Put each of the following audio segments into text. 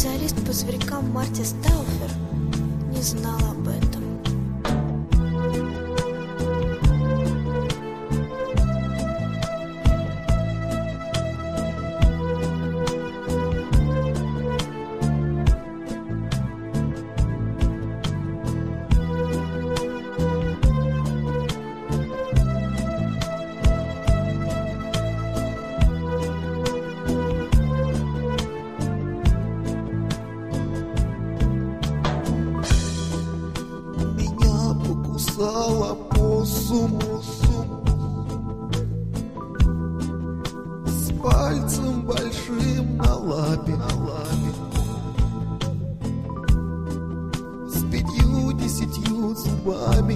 Специалист по зверькам Марти Стауфер не знал об этом. Опоссум с пальцем большим на лапе, с 50 зубами,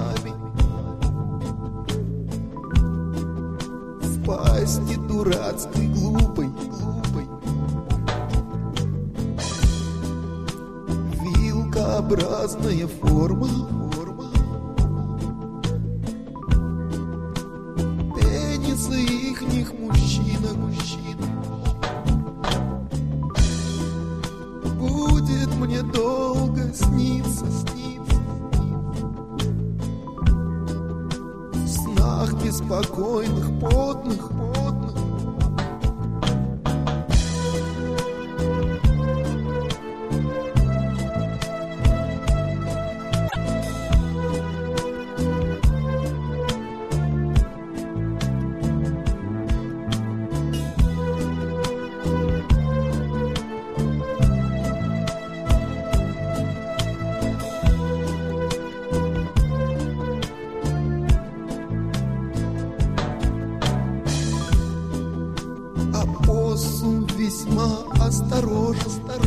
в пасти дурацкой глупой, вилкообразная форма. Ихних мужчина будет мне долго сниться в снах беспокойных, потных. Опоссум весьма осторожен,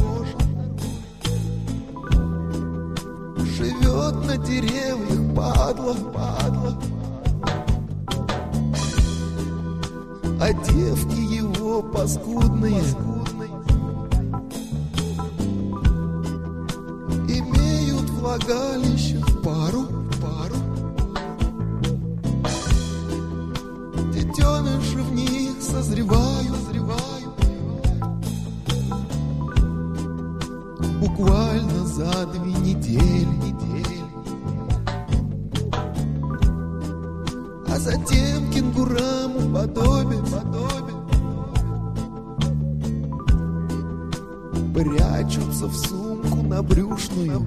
живет на деревьях, падла, а девки его паскудные имеют влагалище в пару. Детеныши в них созревают, буквально за 2 недели. А затем кенгурам уподобит, прячутся в сумку набрюшную.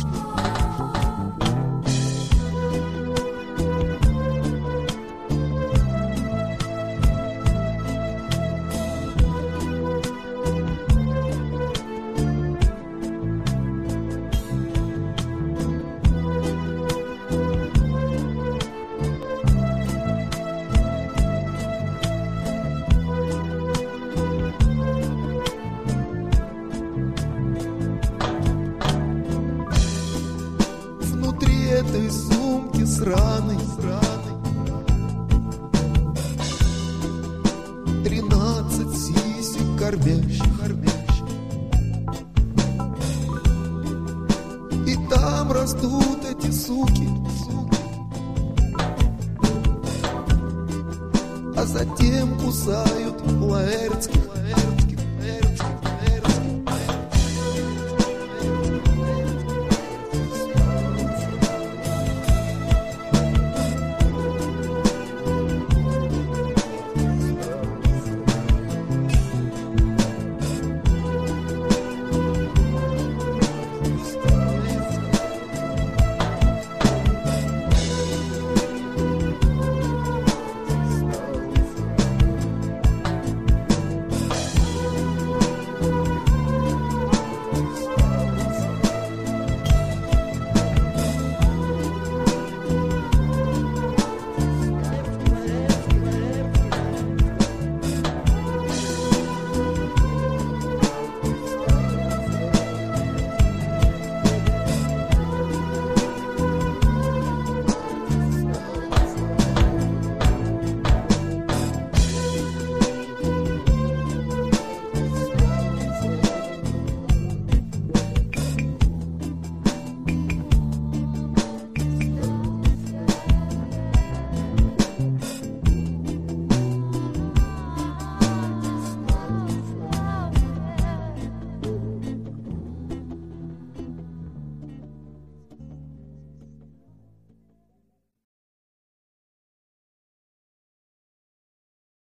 Этой сумки сраной 13 сисек кормящих. И там растут эти суки, а затем кусают лаэртских.